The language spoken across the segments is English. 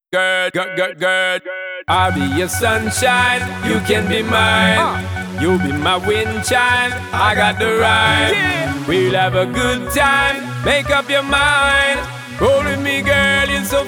Girl, I'll be your sunshine, you can be mine. You be my wind chime, I got the rhyme. We'll have a good time, make up your mind. Roll with me, girl, you're so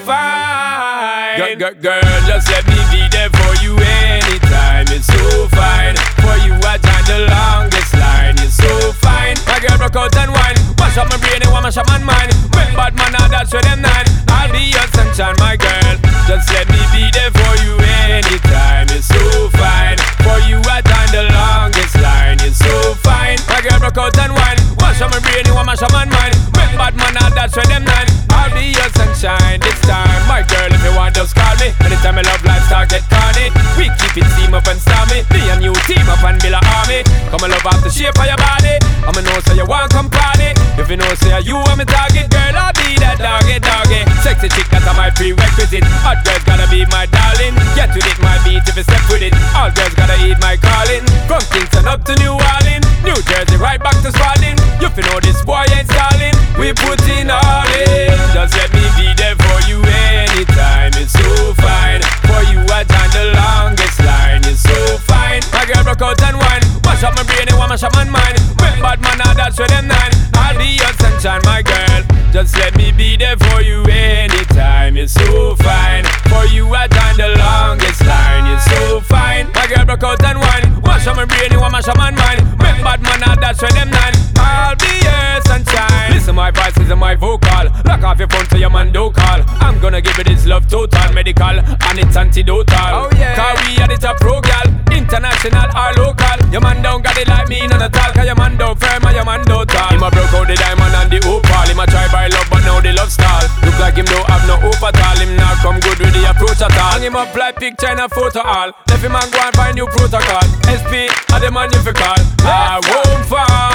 fine. Girl, just let me be there for you anytime. It's so fine. For you, I time the longest line. You're so fine. My girl, broke out and wine. Wash up my brain and wash up my mind. Make bad man, now that's where them nine. I'll be your sunshine, my girl. Just let me be there for you anytime. You're so fine. For you, I time the longest line. You're so fine. My girl, broke out and wine. Wash up my brain and wash up my mind. Make bad man, now that's where them nine. I'll be your sunshine this time. My girl, if you want, just call me. Anytime I love life start get carny. We keep it steam up and stormy. Me and you team up and build a army. Come and love off the shape of your body. I'ma know say you want come party. If you know say you want me target, girl, I'll be that doggy. Sexy chick, that's my prerequisite. Hot girls gotta be my darling. Get with it, my beat if you step with it. All girls gotta eat my calling. From Kingston up to New Orleans, New Jersey right back to Spalding. You fi know this boy ain't stalling. We put in all in. Just let me be there for you anytime. It's so fine. For you, I time the longest line. It's so fine. My girl broke out and wine. Wash up my brain and wash up my mind. Make bad man, now that's where them nine. I'll be your sunshine, my girl. Just let me be there for you anytime. It's so fine. For you, I time the longest line. It's so fine. My girl broke out and wine. Wash up my brain and wash up my mind. Make bad man, now that's where them nine. I'll be your sunshine. Listen, my voice is my vocal. Lock off your phone so your man don't call. I'm gonna give it this love total, medical, and it's antidotal. Oh yeah. Cause we are the top pro gal, international or local. Your man don't got it like me, none at all. Cause your man don't firm and your man don't tall. Him a broke out the diamond and the opal. Him a try by love but now the love stall. Look like him don't have no hope at all. Him not come good with the approach at all. Hang him up like picture in a photo all. Left him and go and find new protocol. SP, are the man you fi call. I won't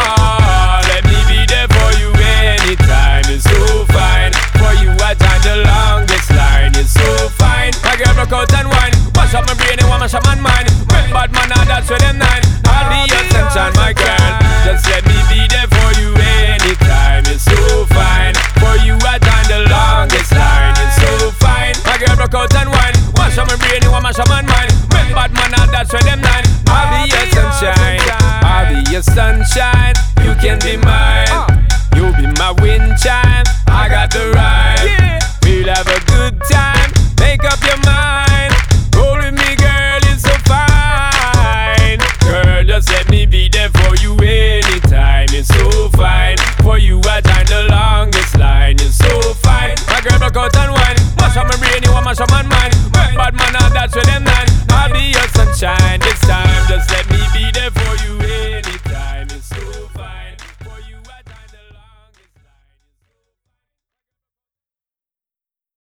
fall. Let me be there for you anytime. It's so fine. For you, I time the longest line. It's so fine. My girl broke out and wine. Wash up my brain and wash up my mind. Make bad man, now that's where them nine. I'll be your sunshine, my girl. Just let me be there for you anytime. It's so fine. For you, I time the longest line. It's so fine. My girl broke out and wine. Wash up my brain and wash up my mind. Make bad man, now that's where them nine. I'll be your sunshine. I'll be your sunshine. You can be mine. You be my wind chime. I got the rhyme. We'll have a good time. Make up your mind. Roll with me, girl, it's so fine. Girl, just let me be there for you anytime. It's so fine. For you, I time the longest line. It's so fine. My girl broke out and wine. Wash up my brain, you want mash up my mind.